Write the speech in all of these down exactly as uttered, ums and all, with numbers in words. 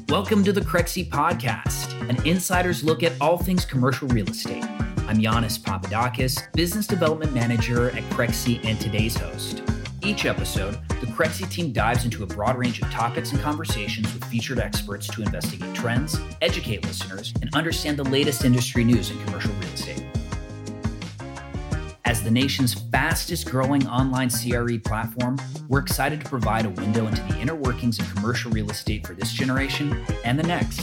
Welcome to the Crexi Podcast, an insider's look at all things commercial real estate. I'm Giannis Papadakis, Business Development Manager at Crexi and today's host. Each episode, the Crexi team dives into a broad range of topics and conversations with featured experts to investigate trends, educate listeners, and understand the latest industry news in commercial real estate. As the nation's fastest growing online C R E platform, we're excited to provide a window into the inner workings of commercial real estate for this generation and the next.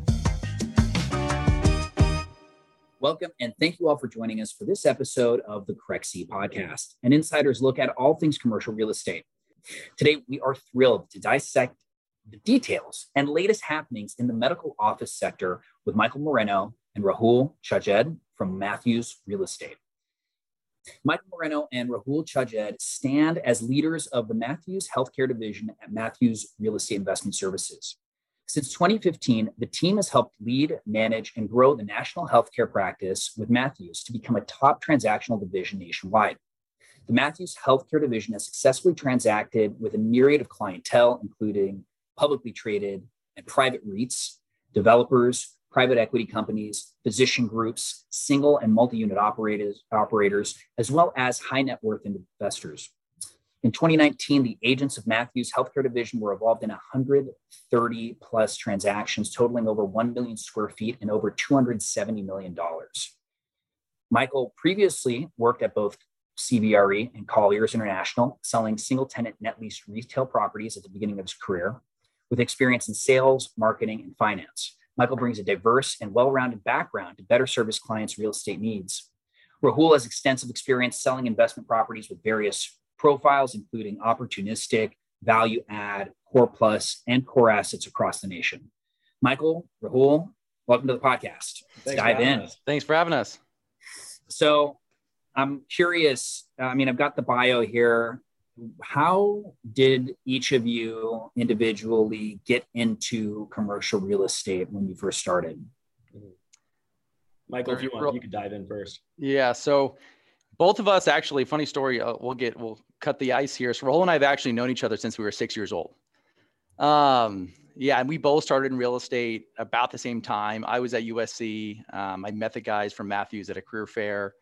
Welcome, and thank you all for joining us for this episode of the Crexi Podcast, an insider's look at all things commercial real estate. Today, we are thrilled to dissect the details and latest happenings in the medical office sector with Michael Moreno and Rahul Chajed from Matthews Real Estate. Michael Moreno and Rahul Chajed stand as leaders of the Matthews Healthcare Division at Matthews Real Estate Investment Services. Since twenty fifteen, the team has helped lead, manage, and grow the national healthcare practice with Matthews to become a top transactional division nationwide. The Matthews Healthcare Division has successfully transacted with a myriad of clientele, including publicly traded and private REITs, developers, private equity companies, physician groups, single and multi-unit operators, operators, as well as high net worth investors. In twenty nineteen, the agents of Matthews Healthcare Division were involved in one hundred thirty plus transactions totaling over one million square feet and over two hundred seventy million dollars. Michael previously worked at both C B R E and Colliers International, selling single tenant net lease retail properties at the beginning of his career, with experience in sales, marketing, and finance. Michael brings a diverse and well-rounded background to better serve his clients' real estate needs. Rahul has extensive experience selling investment properties with various profiles, including opportunistic, value add, core plus, and core assets across the nation. Michael, Rahul, welcome to the podcast. Let's Thanks dive in. Us. Thanks for having us. So I'm curious, I mean, I've got the bio here. How did each of you individually get into commercial real estate when you first started? Michael, if you want, you could dive in first. Yeah. So both of us actually, funny story, uh, we'll get, we'll cut the ice here. So Rahul and I have actually known each other since we were six years old. Um, yeah. And we both started in real estate about the same time. I was at U S C. Um, I met the guys from Matthews at a career fair.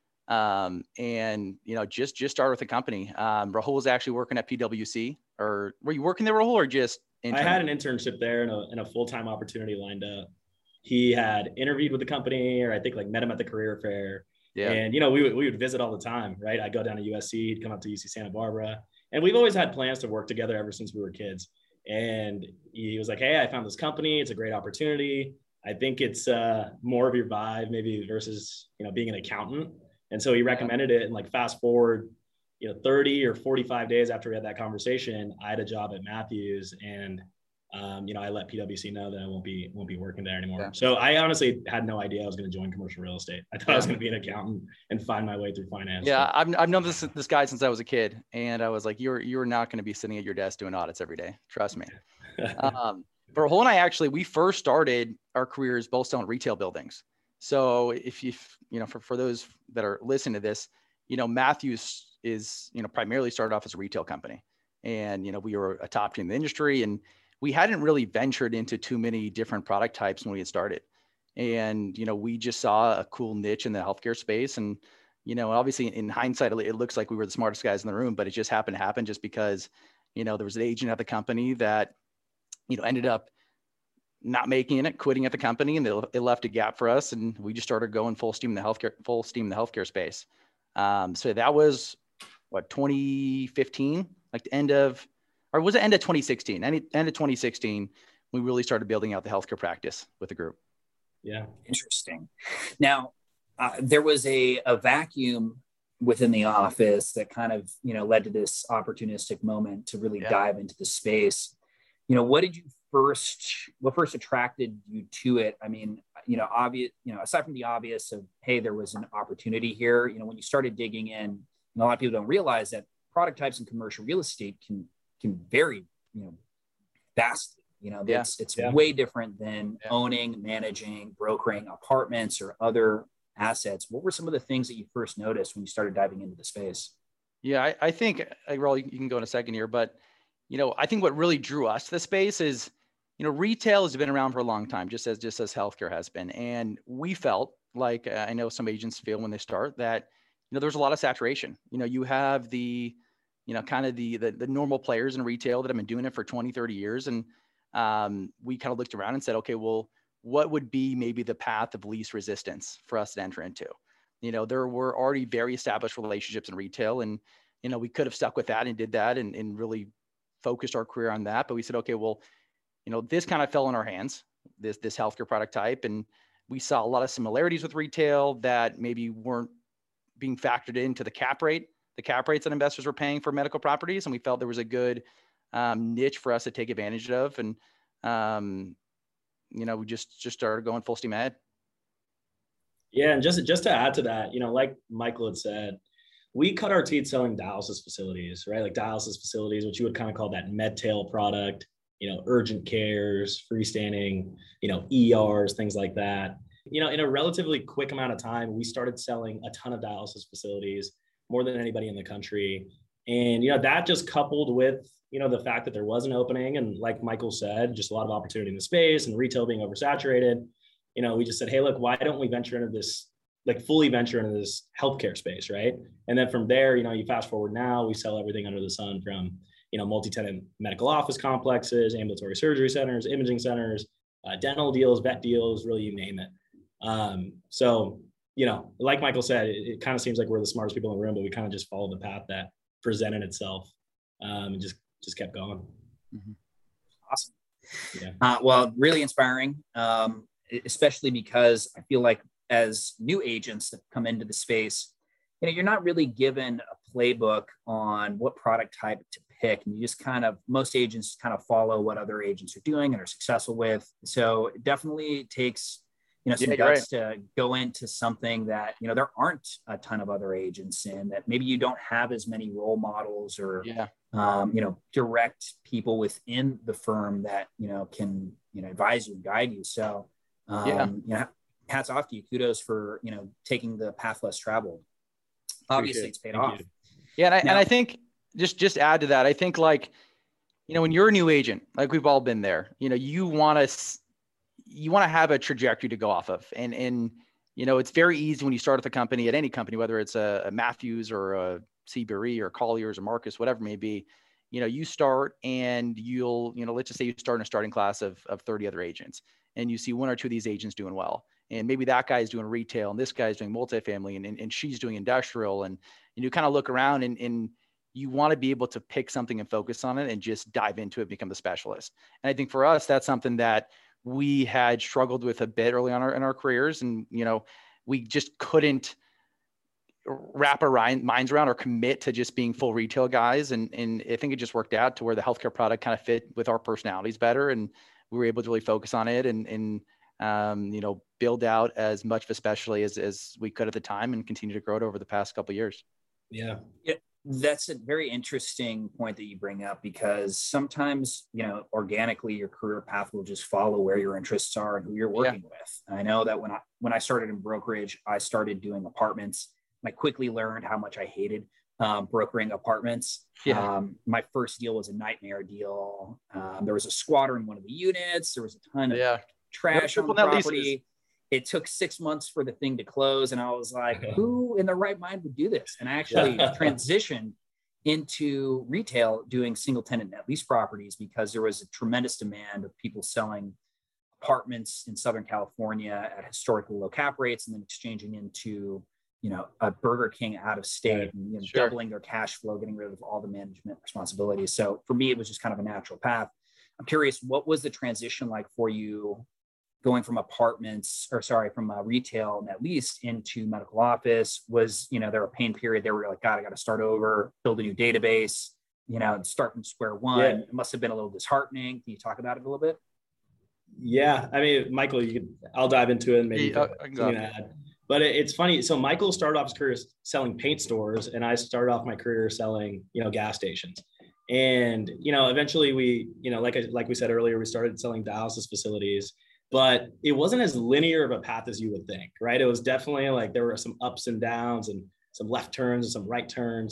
Um, and, you know, just, just started with the company. Um, Rahul was actually working at P W C, or were you working there, Rahul, or just intern? I had an internship there and a, and a full-time opportunity lined up. He had interviewed with the company, or I think like met him at the career fair. Yeah. And, you know, we would, we would visit all the time, right? I'd go down to U S C, he'd come up to U C Santa Barbara, and we've always had plans to work together ever since we were kids. And he was like, hey, I found this company. It's a great opportunity. I think it's uh, more of your vibe maybe versus, you know, being an accountant. And so he recommended it, and like fast forward, you know, thirty or forty-five days after we had that conversation, I had a job at Matthews, and um, you know, I let P W C know that I won't be won't be working there anymore. Yeah. So I honestly had no idea I was going to join commercial real estate. I thought yeah. I was going to be an accountant and find my way through finance. Yeah, so. I've I've known this this guy since I was a kid, and I was like, you're you're not going to be sitting at your desk doing audits every day. Trust me. um, but Rahul and I actually we first started our careers both selling retail buildings. So if you, you know, for, for those that are listening to this, you know, Matthews is, you know, primarily started off as a retail company, and, you know, we were a top team in the industry, and we hadn't really ventured into too many different product types when we had started. And, you know, we just saw a cool niche in the healthcare space. And, you know, obviously in hindsight, it looks like we were the smartest guys in the room, but it just happened to happen just because, you know, there was an agent at the company that, you know, ended up not making it, quitting at the company, and it left a gap for us. And we just started going full steam in the healthcare, full steam in the healthcare space. Um, so that was what, twenty fifteen, like the end of, or was it end of twenty sixteen? End, end of twenty sixteen, we really started building out the healthcare practice with the group. Yeah. Interesting. Now, uh, there was a, a vacuum within the office that kind of, you know, led to this opportunistic moment to really yeah. dive into the space. You know, what did you first, what first attracted you to it? I mean, you know, obvious, you know, aside from the obvious of, hey, there was an opportunity here, you know, when you started digging in, and a lot of people don't realize that product types in commercial real estate can, can vary, you know, vastly, you know, yeah. it's, it's yeah. way different than yeah. owning, managing, brokering apartments or other assets. What were some of the things that you first noticed when you started diving into the space? Yeah, I, I think, Raul, you can go in a second here, but, you know, I think what really drew us to the space is, you know, retail has been around for a long time, just as just as healthcare has been. And we felt like, uh, I know some agents feel when they start that, you know, there's a lot of saturation. You know, you have the, you know, kind of the, the, the normal players in retail that have been doing it for twenty, thirty years. And um, we kind of looked around and said, okay, well, what would be maybe the path of least resistance for us to enter into? You know, there were already very established relationships in retail, and, you know, we could have stuck with that and did that and, and really focused our career on that. But we said, okay, well, you know, this kind of fell in our hands, this, this healthcare product type. And we saw a lot of similarities with retail that maybe weren't being factored into the cap rate, the cap rates that investors were paying for medical properties. And we felt there was a good um, niche for us to take advantage of. And, um, you know, we just, just started going full steam ahead. Yeah. And just, just to add to that, you know, like Michael had said, we cut our teeth selling dialysis facilities, right? Like dialysis facilities, which you would kind of call that medtail product, you know, urgent cares, freestanding, you know, E Rs, things like that. You know, in a relatively quick amount of time, we started selling a ton of dialysis facilities, more than anybody in the country. And, you know, that just coupled with, you know, the fact that there was an opening, and like Michael said, just a lot of opportunity in the space and retail being oversaturated, you know, we just said, hey, look, why don't we venture into this, like fully venture into this healthcare space, right? And then from there, you know, you fast forward now, we sell everything under the sun from, you know, multi-tenant medical office complexes, ambulatory surgery centers, imaging centers, uh, dental deals, vet deals, really, you name it. Um, so, you know, like Michael said, it, it kind of seems like we're the smartest people in the room, but we kind of just followed the path that presented itself, um, and just, just kept going. Mm-hmm. Awesome. Yeah. Uh, well, really inspiring, um, especially because I feel like as new agents that come into the space, you know, you're not really given a playbook on what product type to pick. And you just kind of, most agents kind of follow what other agents are doing and are successful with. So it definitely takes, you know, some yeah, guts right. to go into something that, you know, there aren't a ton of other agents in, that maybe you don't have as many role models or, yeah. um, you know, direct people within the firm that, you know, can, you know, advise you and guide you. So, um, yeah. you know, hats off to you. Kudos for, you know, taking the path less traveled. Obviously it's paid Thank off. you. Yeah. And I, Now, and I think just, just add to that, I think like, you know, when you're a new agent, like we've all been there, you know, you want to, you want to have a trajectory to go off of. And, and, you know, it's very easy when you start at the company, at any company, whether it's a, a Matthews or a C B R E or Colliers or Marcus, whatever it may be, you know, you start and you'll, you know, let's just say you start in a starting class of, of thirty other agents, and you see one or two of these agents doing well. And maybe that guy's doing retail and this guy's doing multifamily and, and, and she's doing industrial. And, and you kind of look around and, and you want to be able to pick something and focus on it and just dive into it, become the specialist. And I think for us, that's something that we had struggled with a bit early on our, in our careers. And, you know, we just couldn't wrap our minds around or commit to just being full retail guys. And, and I think it just worked out to where the healthcare product kind of fit with our personalities better. And we were able to really focus on it and, and um, you know, build out as much of a specialty as, as we could at the time and continue to grow it over the past couple of years. Yeah. Yeah. That's a very interesting point that you bring up, because sometimes, you know, organically your career path will just follow where your interests are and who you're working yeah. with. I know that when I, when I started in brokerage, I started doing apartments. I quickly learned how much I hated um, brokering apartments. Yeah. Um, my first deal was a nightmare deal. Um, there was a squatter in one of the units. There was a ton of yeah. trash no, on the property. Leases. It took six months for the thing to close. And I was like, who in their right mind would do this? And I actually transitioned into retail doing single tenant net lease properties because there was a tremendous demand of people selling apartments in Southern California at historically low cap rates and then exchanging into, you know, a Burger King out of state right. and you know, sure. doubling their cash flow, getting rid of all the management responsibilities. So for me, it was just kind of a natural path. I'm curious, what was the transition like for you going from apartments or sorry, from a retail net lease into medical office? Was, you know, there a pain period there where you're like, God, I got to start over, build a new database, you know, and start from square one. Yeah. It must've been a little disheartening. Can you talk about it a little bit? Yeah. I mean, Michael, you could, I'll dive into it and maybe yeah, you can add. But it, it's funny. So Michael started off his career selling paint stores and I started off my career selling, you know, gas stations. And, you know, eventually we, you know, like, I, like we said earlier, we started selling dialysis facilities, but it wasn't as linear of a path as you would think, right? It was definitely like, there were some ups and downs and some left turns and some right turns.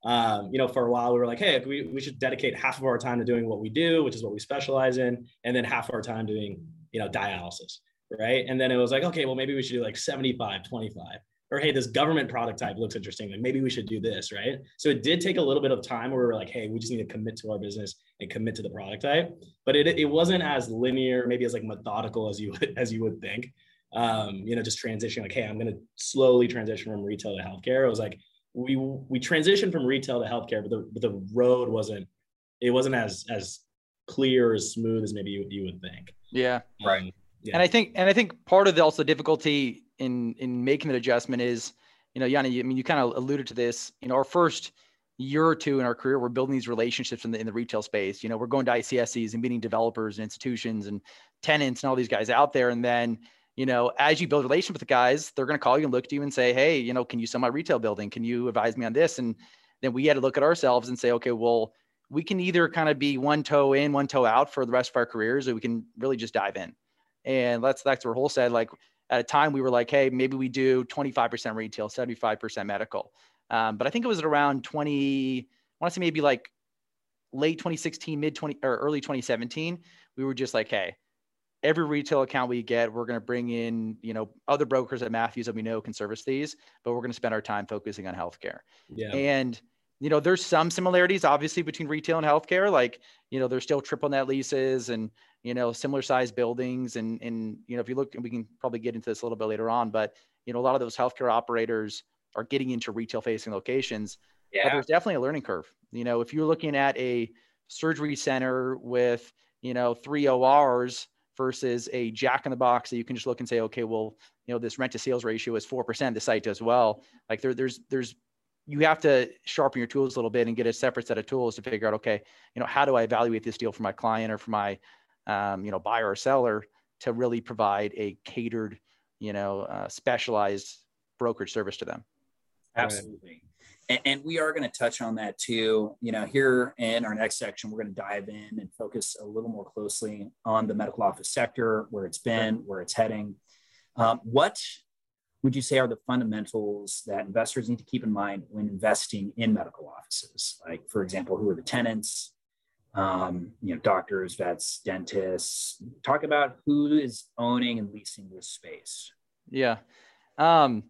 um, you know, for a while we were like, hey, we, we should dedicate half of our time to doing what we do, which is what we specialize in, and then half of our time doing, you know, dialysis, right? And then it was like, okay, well, maybe we should do like seventy-five, twenty-five, or hey, this government product type looks interesting, like maybe we should do this, right? So it did take a little bit of time where we were like, hey, we just need to commit to our business and commit to the product type, but it, it wasn't as linear, maybe as like methodical as you would, as you would think. Um, you know, just transitioning like, hey, I'm going to slowly transition from retail to healthcare. It was like, we, we transitioned from retail to healthcare, but the, but the road wasn't, it wasn't as, as clear, as smooth as maybe you, you would think. Yeah. Right. Um, yeah. And I think, and I think part of the also difficulty in, in making that adjustment is, you know, Yanni, I mean, you kind of alluded to this, you know, our first year or two in our career, we're building these relationships in the, in the retail space. You know, we're going to I C S Cs and meeting developers and institutions and tenants and all these guys out there. And then, you know, as you build a relationship with the guys, they're going to call you and look at you and say, hey, you know, can you sell my retail building? Can you advise me on this? And then we had to look at ourselves and say, okay, well, we can either kind of be one toe in, one toe out for the rest of our careers, or we can really just dive in. And that's, that's what Rahul said. Like at a time we were like, hey, maybe we do twenty-five percent retail, seventy-five percent medical. Um, but I think it was around twenty, I want to say maybe like late twenty sixteen, mid twenty or early twenty seventeen. We were just like, hey, every retail account we get, we're going to bring in, you know, other brokers at Matthews that we know can service these, but we're going to spend our time focusing on healthcare. Yeah. And, you know, there's some similarities obviously between retail and healthcare. Like, you know, there's still triple net leases and, you know, similar size buildings. And, and, you know, if you look, and we can probably get into this a little bit later on, but, you know, a lot of those healthcare operators are getting into retail facing locations. Yeah. But there's definitely a learning curve. You know, if you're looking at a surgery center with, you know, three O Rs, versus a Jack in the Box that you can just look and say, okay, well, you know, this rent to sales ratio is four percent, the site does well. Like there, there's, there's, you have to sharpen your tools a little bit and get a separate set of tools to figure out, okay, you know, how do I evaluate this deal for my client or for my, um, you know, buyer or seller to really provide a catered, you know, uh, specialized brokerage service to them. Absolutely. And, and we are going to touch on that too. You know, here in our next section, we're going to dive in and focus a little more closely on the medical office sector, where it's been, where it's heading. Um, what would you say are the fundamentals that investors need to keep in mind when investing in medical offices? Like, for example, who are the tenants? Um, you know, doctors, vets, dentists. Talk about who is owning and leasing this space. Yeah. Um,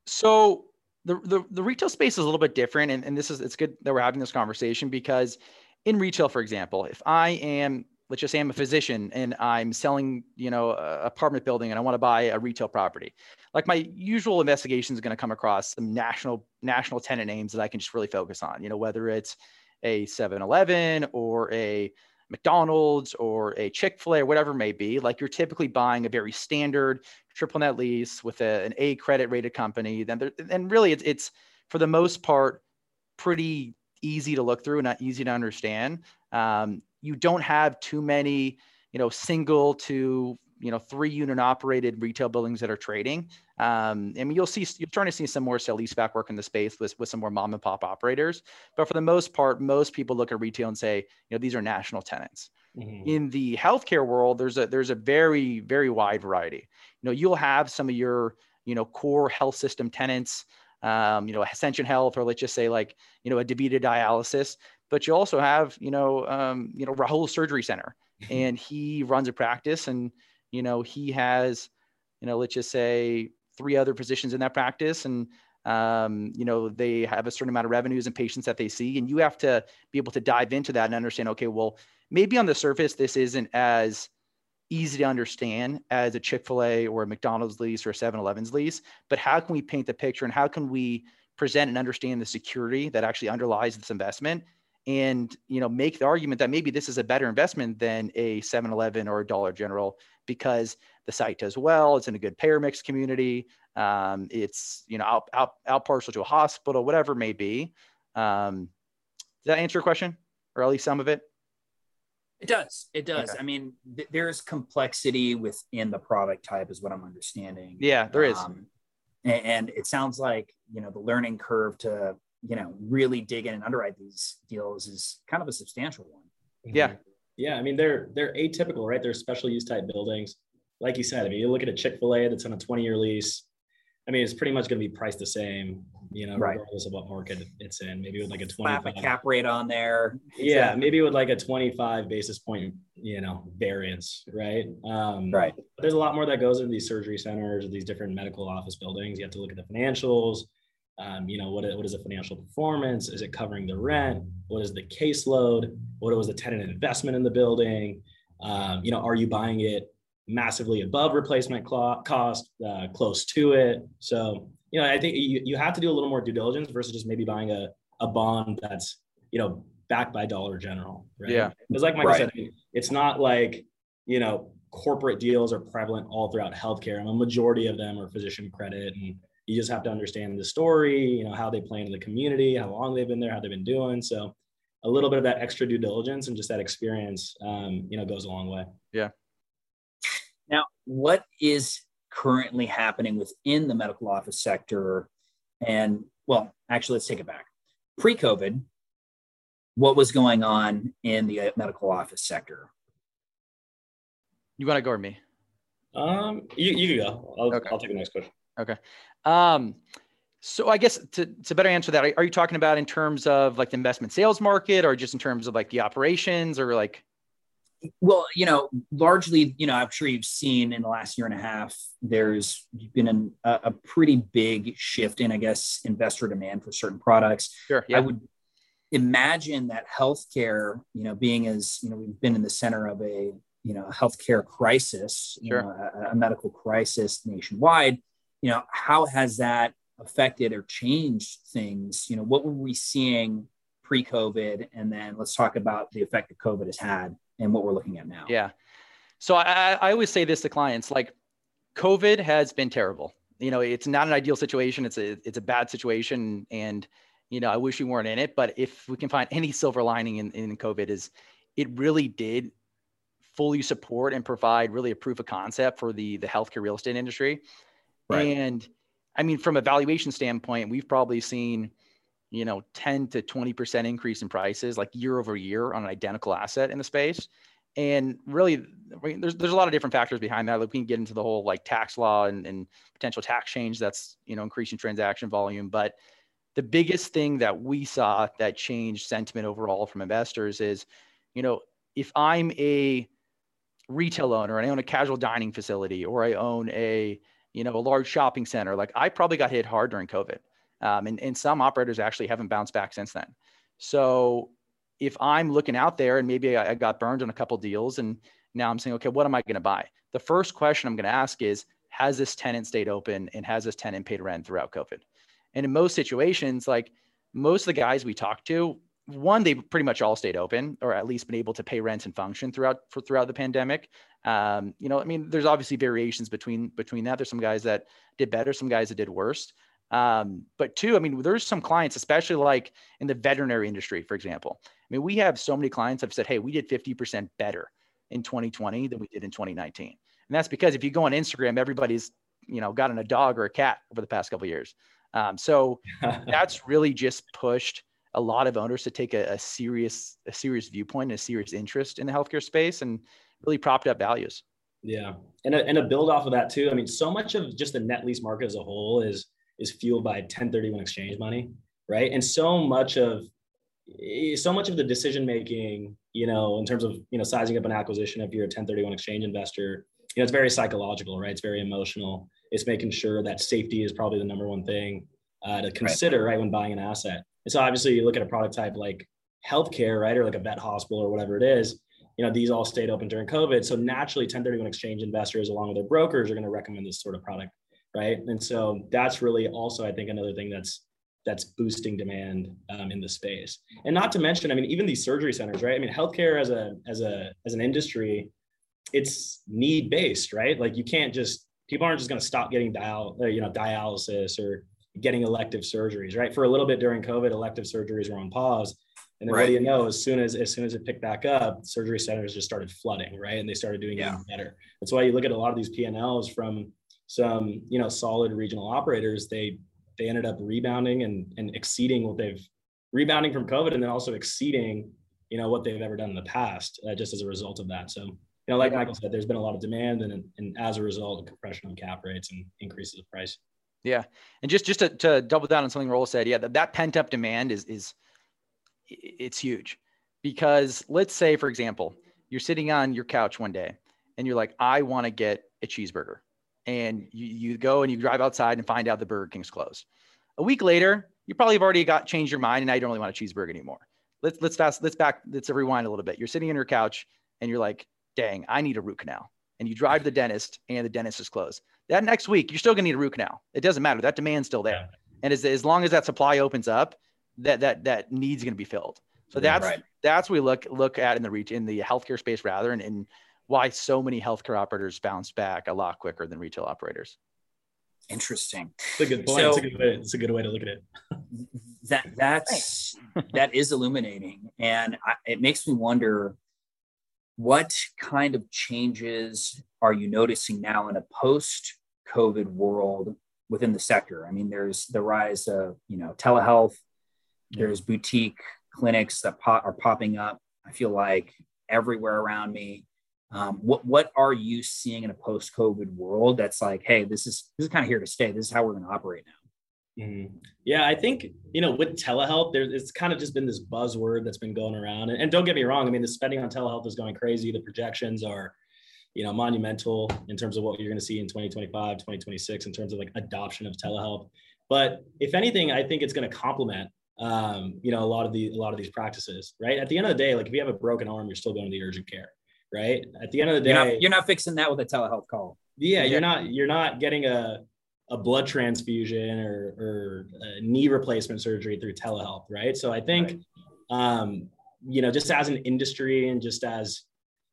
so The, the the retail space is a little bit different. And, and this is, it's good that we're having this conversation because in retail, for example, if I am, let's just say I'm a physician and I'm selling, you know, a apartment building and I want to buy a retail property, like my usual investigation is going to come across some national, national tenant names that I can just really focus on, you know, whether it's a seven eleven or a McDonald's or a Chick-fil-A or whatever it may be. Like you're typically buying a very standard triple net lease with a, an A credit rated company. Then there, and really it's, it's for the most part, pretty easy to look through and not easy to understand. Um, you don't have too many, you know, single to, you know, three unit operated retail buildings that are trading. Um, I mean, you'll see, you're starting to see some more sale leaseback work in the space with, with some more mom and pop operators. But for the most part, most people look at retail and say, you know, these are national tenants. Mm-hmm. In the healthcare world, there's a, there's a very, very wide variety. You know, you'll have some of your, you know, core health system tenants, um, you know, Ascension Health, or let's just say like, you know, a DaVita Dialysis, but you also have, you know, um, you know, Rahul Surgery Center, and he runs a practice and, you know, he has, you know, let's just say three other physicians in that practice. And, um, you know, they have a certain amount of revenues and patients that they see. And you have to be able to dive into that and understand, okay, well, maybe on the surface, this isn't as easy to understand as a Chick-fil-A or a McDonald's lease or a seven eleven's lease, but how can we paint the picture and how can we present and understand the security that actually underlies this investment? And, you know, make the argument that maybe this is a better investment than a seven eleven or a Dollar General because the site does well. It's in a good payer mix community. Um, it's, you know, out, out, out parcel to a hospital, whatever it may be. Um, does that answer your question, or at least some of it? It does. It does. Okay. I mean, th- there's complexity within the product type is what I'm understanding. Yeah, there is. Um, and, and it sounds like, you know, the learning curve to, you know, really dig in and underwrite these deals is kind of a substantial one. Yeah. Yeah. I mean, they're, they're atypical, right? They're special use type buildings. Like you said, I mean, you look at a Chick-fil-A that's on a twenty year lease. I mean, it's pretty much going to be priced the same, you know, right. regardless of what market it's in. Maybe with like a twenty-five Slap a cap rate on there. Yeah, exactly. Maybe with like a twenty-five basis point, you know, variance, right? Um, right. There's a lot more that goes into these surgery centers or these different medical office buildings. You have to look at the financials. Um, you know, what, what is the financial performance? Is it covering the rent? What is the caseload? What was the tenant investment in the building? Um, you know, are you buying it massively above replacement cost, uh, close to it? So, you know, I think you, you have to do a little more due diligence versus just maybe buying a, a bond that's, you know, backed by Dollar General, right? Yeah. Because like Michael right. said, it's not like, you know, corporate deals are prevalent all throughout healthcare. And a majority of them are physician credit, and you just have to understand the story, you know, how they play into the community, how long they've been there, how they've been doing. So a little bit of that extra due diligence and just that experience, um, you know, goes a long way. Yeah. Now, what is currently happening within the medical office sector? And well, actually, let's take it back. Pre-COVID, what was going on in the medical office sector? You want to go or me? Um, you, you can go. I'll, okay. I'll take the next question. Okay. Um, so I guess to, to better answer that, are, are you talking about in terms of like the investment sales market, or just in terms of like the operations, or like? Well, you know, largely, you know, I'm sure you've seen in the last year and a half, there's been an, a, a pretty big shift in, I guess, investor demand for certain products. Sure. Yeah. I would imagine that healthcare, you know, being as, you know, we've been in the center of a, you know, a healthcare crisis, you sure. know, a, a medical crisis nationwide, you know, how has that affected or changed things? You know, what were we seeing pre-COVID? And then let's talk about the effect that COVID has had and what we're looking at now. Yeah. So I, I always say this to clients, like COVID has been terrible. You know, it's not an ideal situation. It's a, it's a bad situation. And, you know, I wish we weren't in it, but if we can find any silver lining in, in COVID, is it really did fully support and provide really a proof of concept for the, the healthcare real estate industry. Right. And I mean, from a valuation standpoint, we've probably seen, you know, ten to twenty percent increase in prices, like year over year on an identical asset in the space. And really, I mean, there's, there's a lot of different factors behind that. Like we can get into the whole like tax law and, and potential tax change that's, you know, increasing transaction volume. But the biggest thing that we saw that changed sentiment overall from investors is, you know, if I'm a retail owner and I own a casual dining facility, or I own a, you know, a large shopping center, like I probably got hit hard during COVID. Um, and, and some operators actually haven't bounced back since then. So if I'm looking out there and maybe I, I got burned on a couple deals and now I'm saying, okay, what am I going to buy? The first question I'm going to ask is, has this tenant stayed open and has this tenant paid rent throughout COVID? And in most situations, like most of the guys we talk to, one, they pretty much all stayed open, or at least been able to pay rent and function throughout for throughout the pandemic. Um, you know, I mean, there's obviously variations between between that. There's some guys that did better, some guys that did worse. Um, but two, I mean, there's some clients, especially like in the veterinary industry, for example. I mean, we have so many clients that have said, hey, we did fifty percent better in twenty twenty than we did in twenty nineteen. And that's because if you go on Instagram, everybody's, you know, gotten a dog or a cat over the past couple of years. Um, so that's really just pushed a lot of owners to take a, a serious, a serious viewpoint and a serious interest in the healthcare space and really propped up values. Yeah. And a, and a build off of that too. I mean, so much of just the net lease market as a whole is, is fueled by ten thirty-one exchange money. Right. And so much of, so much of the decision-making, you know, in terms of, you know, sizing up an acquisition, if you're a ten thirty-one exchange investor, you know, it's very psychological, right? It's very emotional. It's making sure that safety is probably the number one thing uh, to consider, right. right, when buying an asset. And so obviously you look at a product type like healthcare, right, or like a vet hospital or whatever it is, you know, these all stayed open during COVID. So naturally ten thirty-one exchange investors, along with their brokers, are going to recommend this sort of product, right? And so that's really also, I think, another thing that's that's boosting demand um, in the space. And not to mention, I mean, even these surgery centers, right? I mean, healthcare as a as a as an industry, it's need based, right? Like you can't just, people aren't just going to stop getting dial, you know, dialysis or getting elective surgeries, right? For a little bit during COVID, elective surgeries were on pause. And then right. what do you know, as soon as, as soon as it picked back up, surgery centers just started flooding, right? And they started doing yeah. even better. That's why you look at a lot of these P and Ls from some, you know, solid regional operators, they, they ended up rebounding and, and exceeding what they've rebounding from COVID, and then also exceeding, you know, what they've ever done in the past, uh, just as a result of that. So, you know, like yeah. Michael said, there's been a lot of demand, and, and as a result, a compression on cap rates and increases of price. Yeah. And just, just to, to double down on something Raul said, yeah, that, that pent up demand is, is it's huge, because let's say, for example, you're sitting on your couch one day and you're like, I want to get a cheeseburger. And you, you go and you drive outside and find out the Burger King's closed. A week later, you probably have already got changed your mind and now you don't really want a cheeseburger anymore. Let's, let's fast, let's back, let's rewind a little bit. You're sitting on your couch and you're like, dang, I need a root canal. And you drive to the dentist and the dentist is closed. That next week, you're still going to need a root canal. It doesn't matter. That demand's still there. And as, as long as that supply opens up, that, that, that need's going to be filled. So that's, right. that's what we look, look at in the reach in the healthcare space rather, and, and why so many healthcare operators bounce back a lot quicker than retail operators. Interesting. It's a good point. So, it's, a good way, it's a good way to look at it. that that's, that is illuminating. And I, it makes me wonder, what kind of changes are you noticing now in a post-COVID world within the sector? I mean, there's the rise of, you know, telehealth, there's boutique clinics that pop, are popping up, I feel like, everywhere around me. Um, what what are you seeing in a post-COVID world that's like, hey, this is this is kind of here to stay. This is how we're going to operate now. Mm-hmm. Yeah, I think, you know, with telehealth, there's it's kind of just been this buzzword that's been going around. And, and don't get me wrong, I mean, the spending on telehealth is going crazy. The projections are, you know, monumental in terms of what you're going to see in twenty twenty-five, twenty twenty-six in terms of like adoption of telehealth. But if anything, I think it's going to complement um, you know, a lot of the, a lot of these practices, right? At the end of the day, like if you have a broken arm, you're still going to the urgent care, right? At the end of the day, you're not, you're not fixing that with a telehealth call. Yeah. You're not, you're not getting a, a blood transfusion or, or a knee replacement surgery through telehealth. Right. So I think, right. um, you know, just as an industry and just as,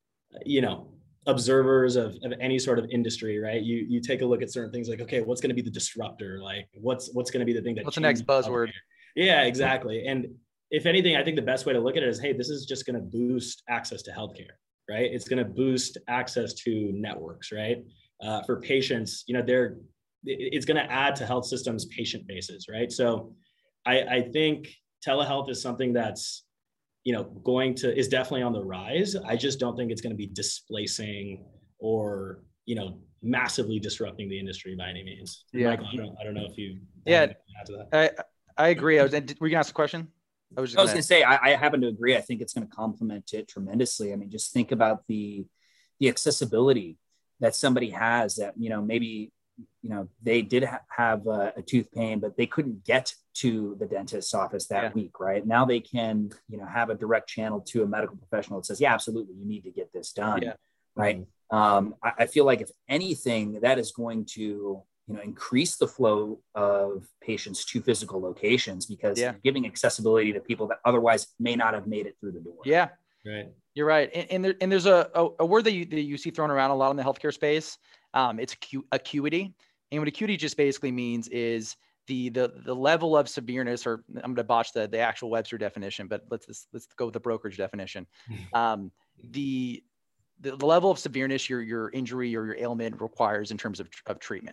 you know, observers of, of any sort of industry, right? You, you take a look at certain things like, okay, what's going to be the disruptor? Like what's, what's going to be the thing that what's the next buzzword? Yeah, exactly. And if anything, I think the best way to look at it is, hey, this is just going to boost access to healthcare, right? It's going to boost access to networks, right? Uh, for patients, you know, they're, it's going to add to health systems patient bases, right? So I, I think telehealth is something that's, you know, going to, is definitely on the rise. I just don't think it's going to be displacing or, you know, massively disrupting the industry by any means. Yeah. Michael, I don't, I don't know if you. Yeah. Add to that. I, I agree. I was, were you going to ask a question? I was, I was going to say, I, I happen to agree. I think it's going to complement it tremendously. I mean, just think about the, the accessibility that somebody has that, you know, maybe, you know, they did ha- have a, a tooth pain, but they couldn't get to the dentist's office that yeah. week, right? Now they can, you know, have a direct channel to a medical professional that says, yeah, absolutely, you need to get this done, yeah. right? Mm-hmm. Um, I, I feel like if anything, that is going to, you know, increase the flow of patients to physical locations because yeah. giving accessibility to people that otherwise may not have made it through the door. Yeah, right. You're right. And, and, there, and there's a, a, a word that you, that you see thrown around a lot in the healthcare space. Um, it's acu- acuity. And what acuity just basically means is the, the, the level of severeness, or I'm going to botch the, the actual Webster definition, but let's, let's, let's go with the brokerage definition. Um, the, the, the level of severeness your, your injury or your ailment requires in terms of, of treatment.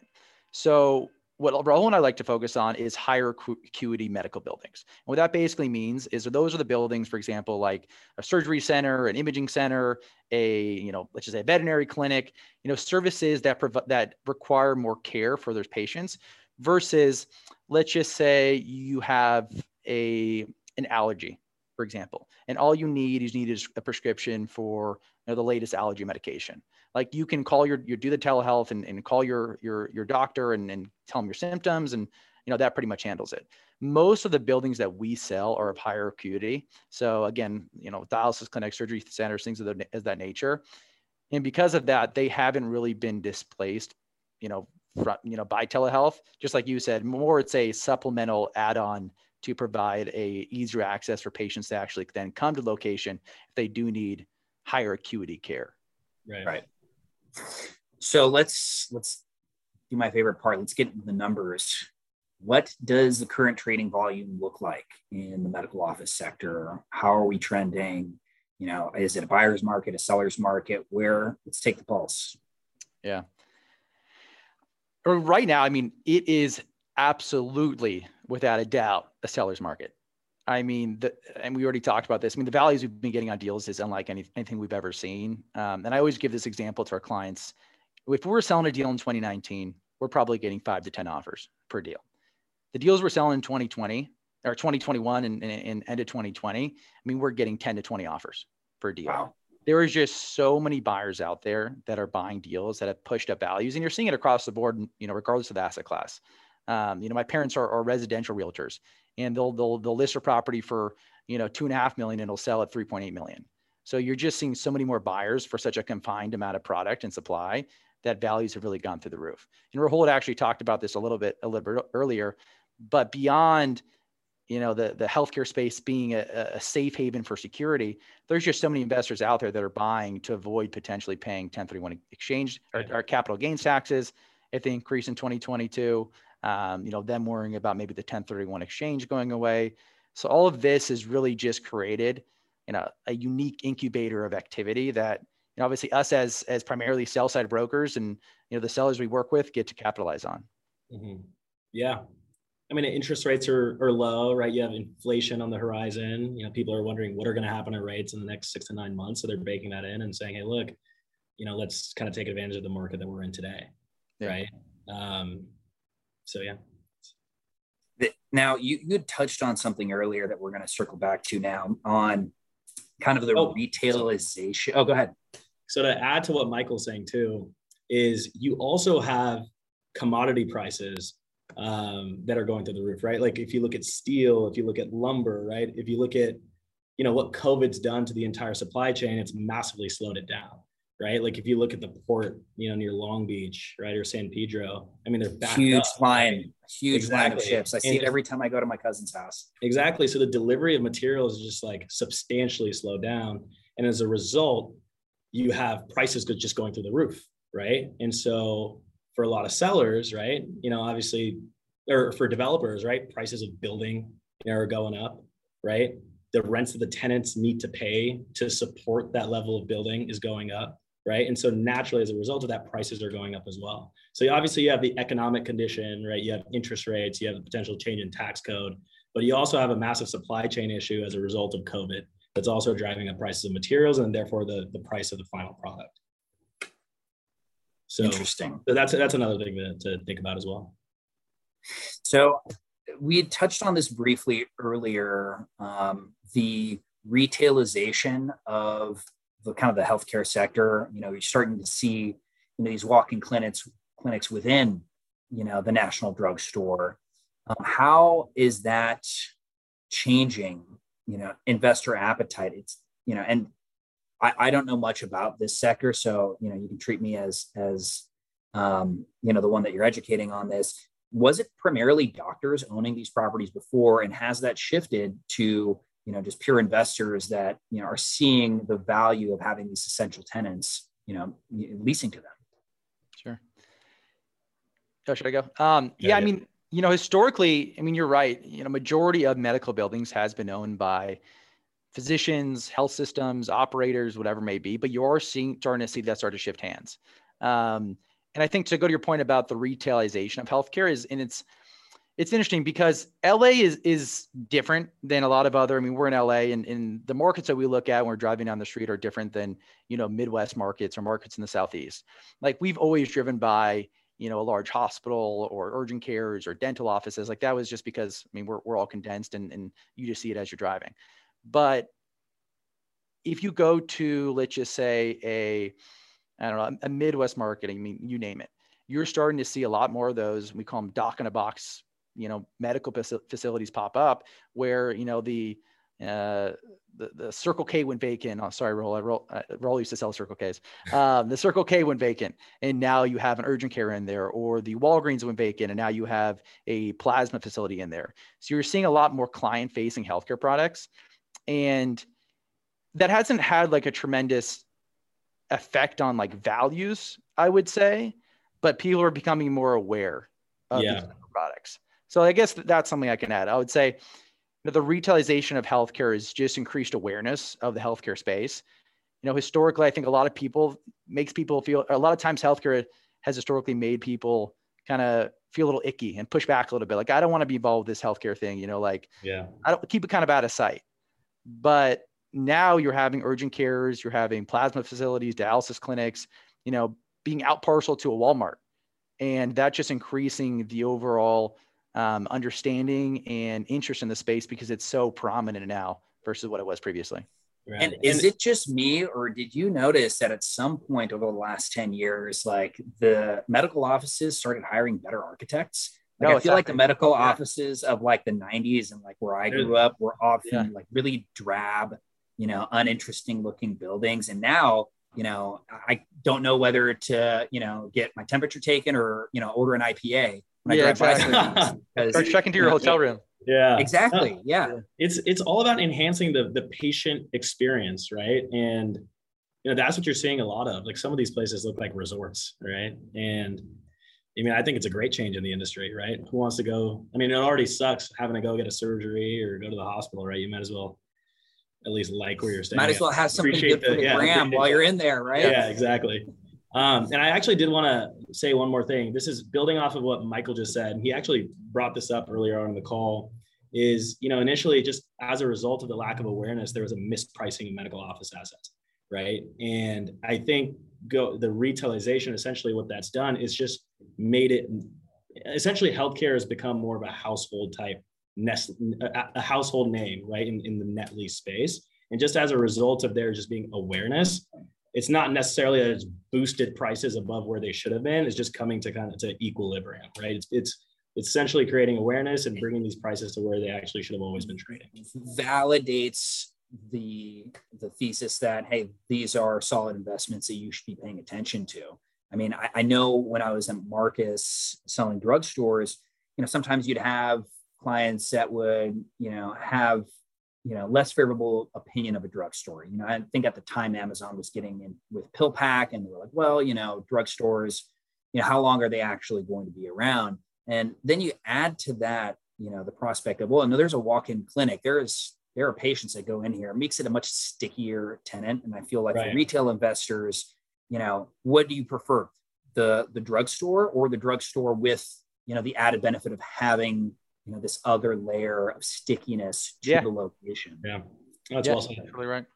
So what Raul and I like to focus on is higher acuity medical buildings. And what that basically means is that those are the buildings, for example, like a surgery center, an imaging center, a, you know, let's just say a veterinary clinic, you know, services that provide, that require more care for those patients versus, let's just say you have a, an allergy, for example, and all you need is you need a prescription for, you know, the latest allergy medication. Like you can call your, you do the telehealth and, and call your, your, your doctor and, and tell them your symptoms. And, you know, that pretty much handles it. Most of the buildings that we sell are of higher acuity. So again, you know, dialysis clinics, surgery centers, things of, the, of that nature. And because of that, they haven't really been displaced, you know, from, you know, by telehealth, just like you said, more it's a supplemental add-on to provide a easier access for patients to actually then come to the location if they do need higher acuity care. Right. Right. So let's let's do my favorite part. Let's get into the numbers. What does the current trading volume look like in the medical office sector? How are we trending? You know, is it a buyer's market, a seller's market? Where? Let's take the pulse. Yeah. Right now, I mean, it is absolutely, without a doubt, a seller's market. I mean, the, and we already talked about this. I mean, the values we've been getting on deals is unlike any, anything we've ever seen. Um, and I always give this example to our clients. If we were selling a deal in twenty nineteen, we're probably getting five to ten offers per deal. The deals we're selling in twenty twenty or twenty twenty-one and, and, and end of twenty twenty, I mean, we're getting ten to twenty offers per deal. Wow. There is just so many buyers out there that are buying deals that have pushed up values, and you're seeing it across the board, you know, regardless of the asset class. Um, you know, my parents are, are residential realtors, and they'll, they'll, they'll list a property for, you know, two and a half million and it'll sell at three point eight million. So you're just seeing so many more buyers for such a confined amount of product and supply that values have really gone through the roof. And Rahul had actually talked about this a little bit, a little bit earlier, but beyond, you know, the, the healthcare space being a, a safe haven for security, there's just so many investors out there that are buying to avoid potentially paying ten thirty-one exchange or, or capital gains taxes if they increase in twenty twenty-two, um, you know, them worrying about maybe the ten thirty-one exchange going away. So all of this has really just created, you know, a unique incubator of activity that, you know, obviously us as, as primarily sell side brokers and, you know, the sellers we work with get to capitalize on. Mm-hmm. Yeah. I mean, interest rates are, are low, right? You have inflation on the horizon. You know, people are wondering what are going to happen to rates in the next six to nine months. So they're baking that in and saying, hey, look, you know, let's kind of take advantage of the market that we're in today. Yeah. Right. Um, so, yeah. Now, you, you had touched on something earlier that we're going to circle back to now on kind of the oh, retailization. Oh, go ahead. So to add to what Michael's saying too, is you also have commodity prices um, that are going through the roof, right? Like if you look at steel, if you look at lumber, right? If you look at, you know, what COVID's done to the entire supply chain, it's massively slowed it down, right? Like if you look at the port, you know, near Long Beach, right? Or San Pedro, I mean, they're backed huge up, line, right? huge exactly. line of ships. I see and it every time I go to my cousin's house. Exactly. So the delivery of materials is just like substantially slowed down. And as a result, you have prices just going through the roof, right? And so for a lot of sellers, right, you know, obviously, or for developers, right, prices of building, you know, are going up, right? The rents that the tenants need to pay to support that level of building is going up, right? And so naturally, as a result of that, prices are going up as well. So obviously you have the economic condition, right? You have interest rates, you have the potential change in tax code, but you also have a massive supply chain issue as a result of COVID that's also driving up prices of materials and therefore the, the price of the final product. So, Interesting. So that's, that's another thing to, to think about as well. So we had touched on this briefly earlier, um, the retailization of the kind of the healthcare sector. You know, you're starting to see, you know, these walk-in clinics, clinics within, you know, the National Drugstore. Um, how is that changing, you know, investor appetite? It's, you know, and I, I don't know much about this sector, so, you know, you can treat me as, as, um, you know, the one that you're educating on this. Was it primarily doctors owning these properties before, and has that shifted to, you know, just pure investors that, you know, are seeing the value of having these essential tenants, you know, leasing to them? Sure. Oh, should I go? Um, yeah, yeah, I mean, you know, historically, I mean, you're right. You know, majority of medical buildings has been owned by physicians, health systems, operators, whatever it may be, but you're seeing, starting to see that start to shift hands. Um, and I think to go to your point about the retailization of healthcare is, and it's, it's interesting because L A is, is different than a lot of other, I mean, we're in L A and, and the markets that we look at when we're driving down the street are different than, you know, Midwest markets or markets in the Southeast. Like we've always driven by, you know, a large hospital or urgent cares or dental offices. Like that was just because, I mean, we're, we're all condensed and, and you just see it as you're driving. But if you go to, let's just say a, I don't know, a Midwest market, I mean, you name it, you're starting to see a lot more of those, we call them dock in a box, you know, medical facilities pop up where, you know, the, uh, the, the Circle K went vacant. Oh, sorry, Roll, I roll, uh, Roll used to sell Circle Ks. Um, the Circle K went vacant and now you have an urgent care in there, or the Walgreens went vacant and now you have a plasma facility in there. So you're seeing a lot more client facing healthcare products. And that hasn't had like a tremendous effect on like values, I would say, but people are becoming more aware of yeah. these products. So I guess that's something I can add. I would say that the retailization of healthcare has just increased awareness of the healthcare space. You know, historically, I think a lot of people makes people feel, a lot of times healthcare has historically made people kind of feel a little icky and push back a little bit. Like, I don't want to be involved with this healthcare thing, you know, like, yeah, I don't keep it kind of out of sight. But now you're having urgent cares, you're having plasma facilities, dialysis clinics, you know, being out parcel to a Walmart. And that's just increasing the overall um, understanding and interest in the space because it's so prominent now versus what it was previously. Right. And is and, it just me, or did you notice that at some point over the last ten years, like the medical offices started hiring better architects? Like no, I feel like the medical yeah. offices of like the nineties and like where I grew up were often yeah. like really drab, you know, uninteresting looking buildings. And now, you know, I don't know whether to, you know, get my temperature taken or, you know, order an I P A when yeah, I drive exactly. by. Start checking to your know, hotel room. Yeah, exactly. Yeah. It's, it's all about enhancing the, the patient experience. Right. And, you know, that's what you're seeing a lot of. Like some of these places look like resorts. Right. And I mean, I think it's a great change in the industry, right? Who wants to go? I mean, it already sucks having to go get a surgery or go to the hospital, right? You might as well at least like where you're staying. Might as well have something good for the, the yeah, gram while you're in there, right? Yeah, exactly. Um, and I actually did want to say one more thing. This is building off of what Michael just said. He actually brought this up earlier on in the call is, you know, initially just as a result of the lack of awareness, there was a mispricing of medical office assets, right? And I think go the retailization, essentially what that's done is just made it, essentially healthcare has become more of a household type, nest, a, a household name, right, in, in the net lease space. And just as a result of there just being awareness, it's not necessarily that it's boosted prices above where they should have been. It's just coming to kind of to equilibrium, right? It's, it's, it's essentially creating awareness and bringing these prices to where they actually should have always been trading. Validates the the thesis that, hey, these are solid investments that you should be paying attention to. I mean, I, I know when I was at Marcus selling drugstores, you know, sometimes you'd have clients that would, you know, have, you know, less favorable opinion of a drugstore. You know, I think at the time Amazon was getting in with PillPack and they were like, well, you know, drugstores, you know, how long are they actually going to be around? And then you add to that, you know, the prospect of, well, no, there's a walk-in clinic. There is There are patients that go in here. It makes it a much stickier tenant. And I feel like right. for retail investors, you know, what do you prefer? The, the drugstore or the drugstore with, you know, the added benefit of having, you know, this other layer of stickiness to yeah. the location? Yeah, that's yeah, well said. Really right.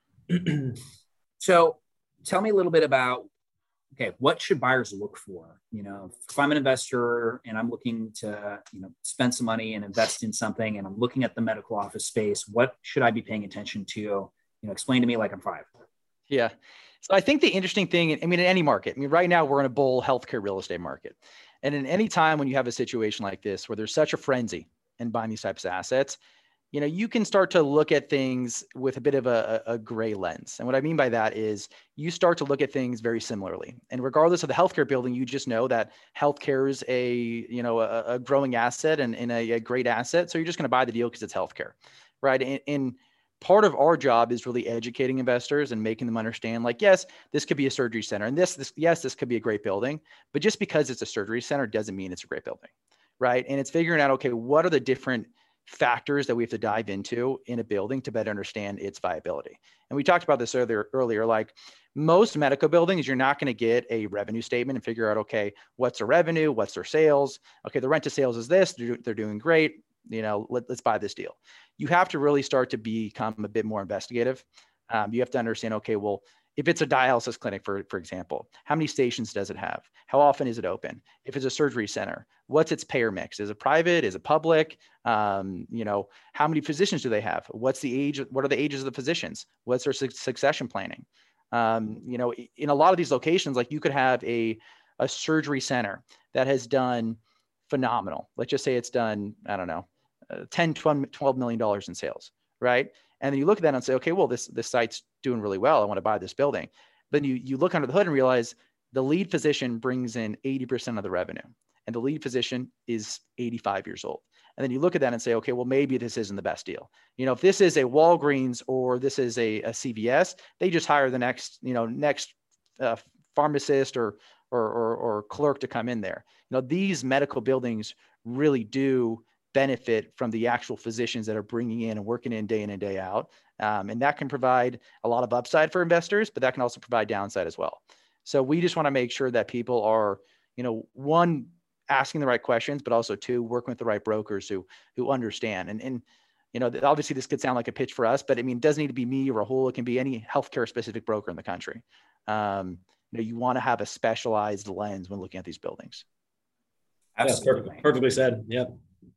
So tell me a little bit about, okay, what should buyers look for? You know, if I'm an investor and I'm looking to, you know, spend some money and invest in something and I'm looking at the medical office space, what should I be paying attention to? You know, explain to me like I'm five. Yeah. So I think the interesting thing, I mean, in any market, I mean, right now we're in a bull healthcare real estate market. And in any time when you have a situation like this, where there's such a frenzy in buying these types of assets, you know, you can start to look at things with a bit of a, a gray lens. And what I mean by that is you start to look at things very similarly. And regardless of the healthcare building, you just know that healthcare is a, you know, a, a growing asset and, and a, a great asset. So you're just going to buy the deal because it's healthcare, right? And, and part of our job is really educating investors and making them understand, like, yes, this could be a surgery center. And this, this, yes, this could be a great building, but just because it's a surgery center doesn't mean it's a great building, right? And it's figuring out, okay, what are the different factors that we have to dive into in a building to better understand its viability. And we talked about this earlier, earlier, like most medical buildings, you're not going to get a revenue statement and figure out, okay, what's their revenue? What's their sales? Okay, the rent to sales is this, they're, they're doing great. You know, let, let's buy this deal. You have to really start to become a bit more investigative. Um, you have to understand, okay, well, if it's a dialysis clinic, for, for example, how many stations does it have? How often is it open? If it's a surgery center, what's its payer mix? Is it private? Is it public? Um, you know, how many physicians do they have? What's the age? What are the ages of the physicians? What's their su- succession planning? Um, you know, in a lot of these locations, like you could have a, a surgery center that has done phenomenal. Let's just say it's done, I don't know, uh, ten, twelve million dollars in sales, right? And then you look at that and say, okay, well, this, this site's doing really well. I want to buy this building. Then you, you look under the hood and realize the lead physician brings in eighty percent of the revenue, and the lead physician is eighty-five years old. And then you look at that and say, okay, well, maybe this isn't the best deal. You know, if this is a Walgreens or this is a, a C V S, they just hire the next, you know, next uh, pharmacist or, or, or, or clerk to come in there. You know, these medical buildings really do benefit from the actual physicians that are bringing in and working in day in and day out. Um, and that can provide a lot of upside for investors, but that can also provide downside as well. So we just want to make sure that people are, you know, one, asking the right questions, but also two, working with the right brokers who, who understand. And, and, you know, obviously this could sound like a pitch for us, but I mean, it doesn't need to be me or Rahul. It can be any healthcare specific broker in the country. Um, you know, you want to have a specialized lens when looking at these buildings. Absolutely. Yeah, perfect, perfectly said. Yep.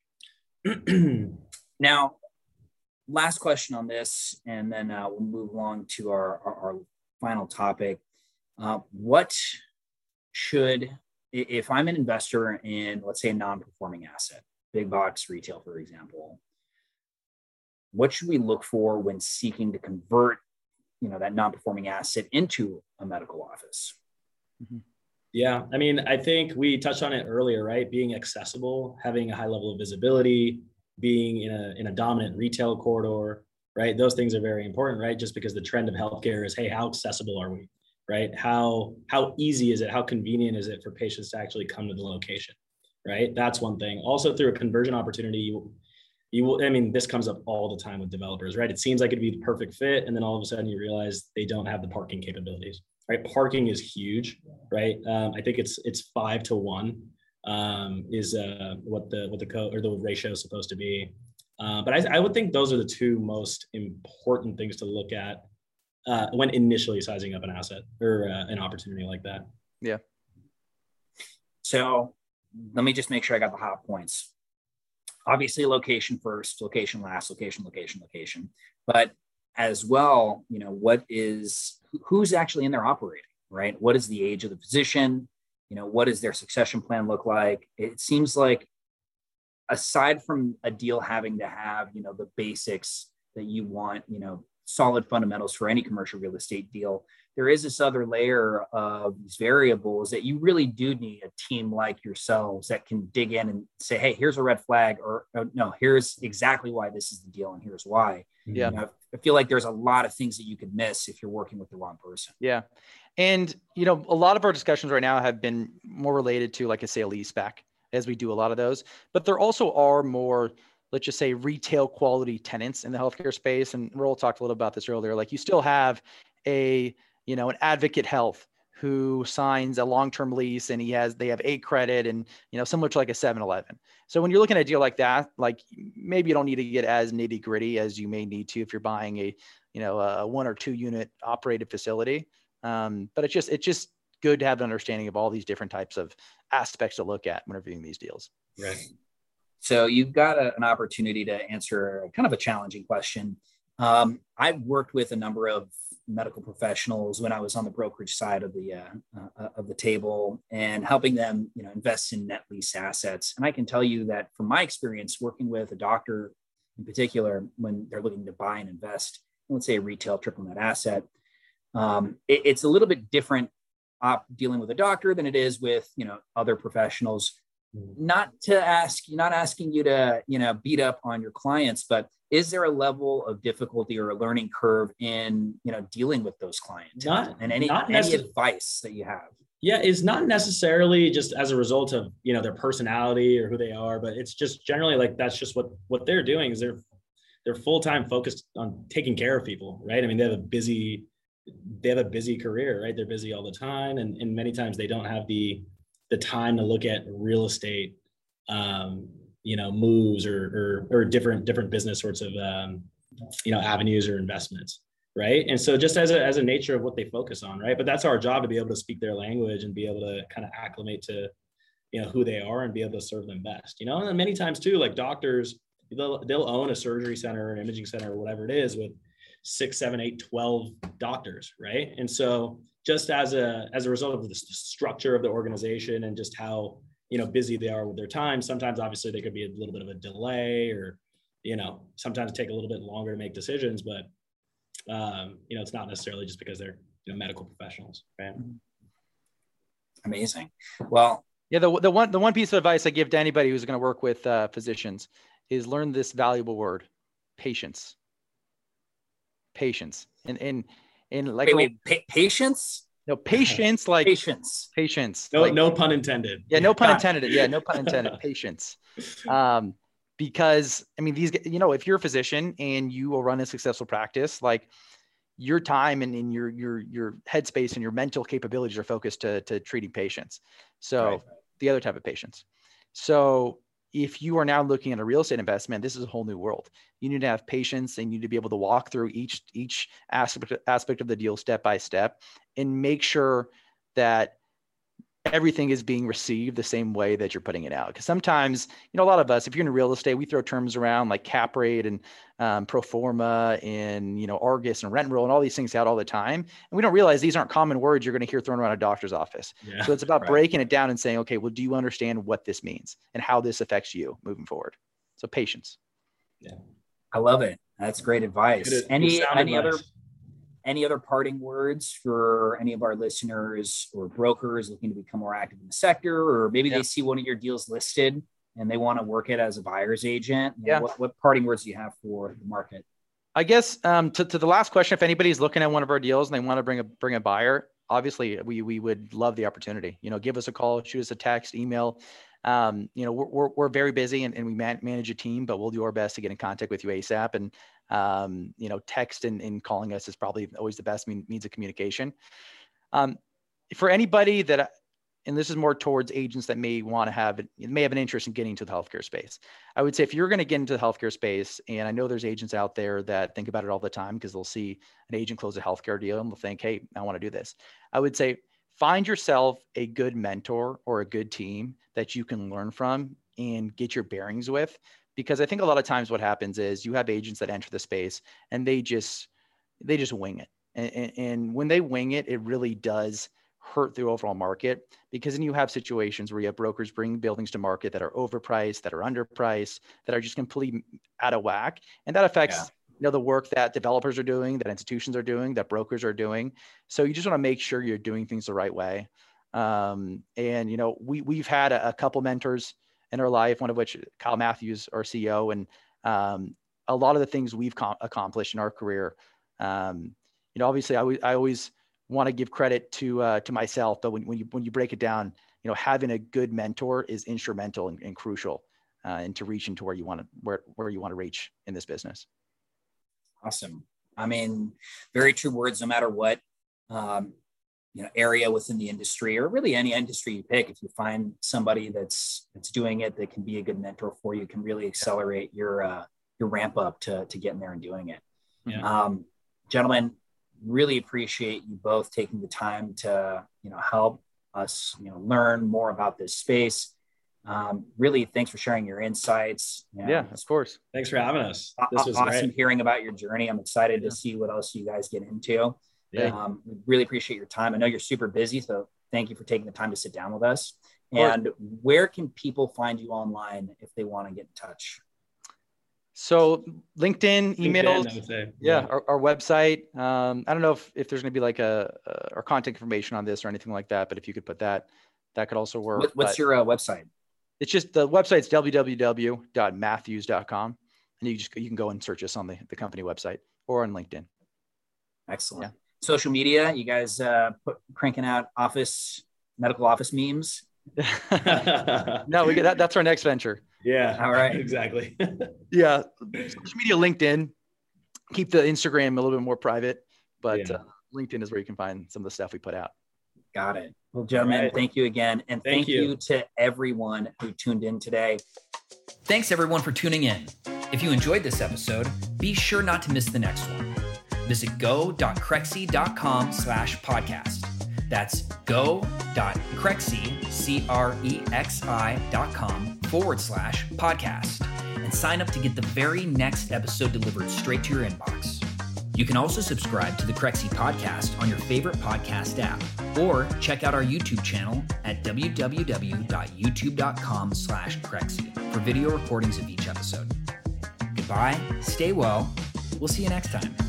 Now, last question on this, and then uh, we'll move along to our, our, our final topic. Uh, what should, if I'm an investor in, let's say, a non-performing asset, big box retail, for example, what should we look for when seeking to convert, you know, that non-performing asset into a medical office? Mm-hmm. Yeah. I mean, I think we touched on it earlier, right? Being accessible, having a high level of visibility, being in a, in a dominant retail corridor, right? Those things are very important, right? Just because the trend of healthcare is, hey, how accessible are we, right? How, how easy is it? How convenient is it for patients to actually come to the location, right? That's one thing. Also, through a conversion opportunity, you, you will, I mean, this comes up all the time with developers, right? It seems like it'd be the perfect fit. And then all of a sudden you realize they don't have the parking capabilities. Right, parking is huge, right? Um, I think it's it's five to one um, is uh, what the what the code or the ratio is supposed to be. Uh, but I, I would think those are the two most important things to look at uh, when initially sizing up an asset or uh, an opportunity like that. Yeah. So let me just make sure I got the hot points. Obviously, location first, location last, location, location, location. But as well, you know, what is, who's actually in there operating, right? What is the age of the physician? You know, what does their succession plan look like? It seems like aside from a deal having to have, you know, the basics that you want, you know, solid fundamentals for any commercial real estate deal, there is this other layer of these variables that you really do need a team like yourselves that can dig in and say, hey, here's a red flag, or, or no, here's exactly why this is the deal and here's why. Yeah. You know, I feel like there's a lot of things that you could miss if you're working with the wrong person. Yeah. And, you know, a lot of our discussions right now have been more related to, like a sale leaseback, as we do a lot of those, but there also are more, let's just say, retail quality tenants in the healthcare space. And Raul talked a little about this earlier. Like, you still have a, you know, an Advocate Health who signs a long-term lease and he has, they have A credit and, you know, similar to like a seven eleven. So when you're looking at a deal like that, like maybe you don't need to get as nitty gritty as you may need to if you're buying a, you know, a one or two unit operated facility. Um, but it's just, it's just good to have an understanding of all these different types of aspects to look at when reviewing these deals. Right. So you've got a, an opportunity to answer kind of a challenging question. Um, I've worked with a number of medical professionals when I was on the brokerage side of the uh, uh, of the table and helping them, you know, invest in net lease assets. And I can tell you that from my experience working with a doctor in particular, when they're looking to buy and invest, let's say a retail triple net asset, um, it, it's a little bit different op- dealing with a doctor than it is with, you know, other professionals. Not to ask, not asking you to, you know, beat up on your clients, but is there a level of difficulty or a learning curve in, you know, dealing with those clients? Not, and any, not any necess- advice that you have? Yeah, it's not necessarily just as a result of, you know, their personality or who they are, but it's just generally like, that's just what, what they're doing is they're, they're full-time focused on taking care of people, right? I mean, they have a busy, they have a busy career, right? They're busy all the time. And, and many times they don't have the, the time to look at real estate, um, you know, moves or, or, or different, different business sorts of, um, you know, avenues or investments. Right. And so just as a, as a nature of what they focus on, right. But that's our job to be able to speak their language and be able to kind of acclimate to, you know, who they are and be able to serve them best, you know, and then many times too, like doctors, they'll, they'll own a surgery center or an imaging center or whatever it is with six, seven, eight, twelve doctors. Right. And so just as a, as a result of the structure of the organization and just how, you know, busy they are with their time, sometimes obviously there could be a little bit of a delay or, you know, sometimes take a little bit longer to make decisions, but um, you know, it's not necessarily just because they're, you know, medical professionals. Right? Amazing. Well, yeah, the, the one, the one piece of advice I give to anybody who's going to work with uh, physicians is learn this valuable word, patience, patience. And, and, and like, wait, wait, pa- patience? No, patience, like patience, patience. No, like, no pun intended. Yeah. No pun intended. Yeah. No pun intended. Patience. Um, Because I mean, these, you know, if you're a physician and you will run a successful practice, like your time and in your, your, your headspace and your mental capabilities are focused to, to treating patients. So right. The other type of patients. So if you are now looking at a real estate investment, this is a whole new world. You need to have patience and you need to be able to walk through each, each aspect, aspect of the deal step by step and make sure that everything is being received the same way that you're putting it out. Because sometimes, you know, a lot of us, if you're in real estate, we throw terms around like cap rate and um, pro forma and, you know, Argus and rent roll and all these things out all the time. And we don't realize these aren't common words you're going to hear thrown around a doctor's office. Yeah, so it's about right. breaking it down and saying, okay, well, do you understand what this means and how this affects you moving forward? So patience. Yeah. I love it. That's great advice. It, any, it any nice. other, any other parting words for any of our listeners or brokers looking to become more active in the sector, or maybe yeah. they see one of your deals listed and they want to work it as a buyer's agent? Yeah. What, what parting words do you have for the market? I guess um, to, to the last question, if anybody's looking at one of our deals and they want to bring a, bring a buyer, obviously we, we would love the opportunity. You know, give us a call, shoot us a text, email. Um, you know, we're, we're, we're very busy and, and we man, manage a team, but we'll do our best to get in contact with you ASAP. And, um, you know, text and, and calling us is probably always the best mean, means of communication. Um, for anybody that, and this is more towards agents that may want to have, may have an interest in getting into the healthcare space. I would say if you're going to get into the healthcare space, and I know there's agents out there that think about it all the time because they'll see an agent close a healthcare deal and they'll think, hey, I want to do this. I would say, find yourself a good mentor or a good team that you can learn from and get your bearings with. Because I think a lot of times what happens is you have agents that enter the space and they just, they just wing it. And, and, and when they wing it, it really does hurt the overall market, because then you have situations where you have brokers bring buildings to market that are overpriced, that are underpriced, that are just completely out of whack. And that affects yeah. you know, the work that developers are doing, that institutions are doing, that brokers are doing. So you just want to make sure you're doing things the right way. Um, and, you know, we, we've had a, a couple mentors in our life, one of which Kyle Matthews, our C E O, and um, a lot of the things we've com- accomplished in our career. Um, you know, obviously I, w- I always want to give credit to, uh, to myself, but when, when you, when you break it down, you know, having a good mentor is instrumental and, and crucial uh, and to reach into where you want to, where, where you want to reach in this business. Awesome. I mean, very true words, no matter what, um, you know, area within the industry, or really any industry you pick. If you find somebody that's, that's doing it, that can be a good mentor for you, can really accelerate your, uh, your ramp up to, to getting there and doing it. Yeah. Um, gentlemen, really appreciate you both taking the time to, you know, help us, you know, learn more about this space. Um, really, thanks for sharing your insights. You know, yeah, of course. Thanks for having us. This was awesome great. Hearing about your journey. I'm excited yeah. to see what else you guys get into. Yeah. Um, we really appreciate your time. I know you're super busy, so thank you for taking the time to sit down with us. And where can people find you online if they want to get in touch? So LinkedIn, emails, LinkedIn, yeah, yeah. Our, our website. Um, I don't know if, if there's going to be like a, a our contact information on this or anything like that, but if you could put that, that could also work. What, what's but your uh, website? It's just the website's w w w dot matthews dot com, and you just you can go and search us on the, the company website or on LinkedIn. Excellent. Yeah. Social media, you guys uh, put, cranking out office medical office memes? No, we get that. That's our next venture. Yeah. All right. Exactly. Yeah. Social media, LinkedIn. Keep the Instagram a little bit more private, but yeah. uh, LinkedIn is where you can find some of the stuff we put out. Got it. Well, gentlemen, right. thank you again. And thank, thank you. you to everyone who tuned in today. Thanks everyone for tuning in. If you enjoyed this episode, be sure not to miss the next one. Visit go.crexi.com slash podcast. That's go.crexi, C R E X I dot com forward slash podcast, and sign up to get the very next episode delivered straight to your inbox. You can also subscribe to the Crexi podcast on your favorite podcast app, or check out our YouTube channel at www.youtube.com slash Crexi for video recordings of each episode. Goodbye, stay well, we'll see you next time.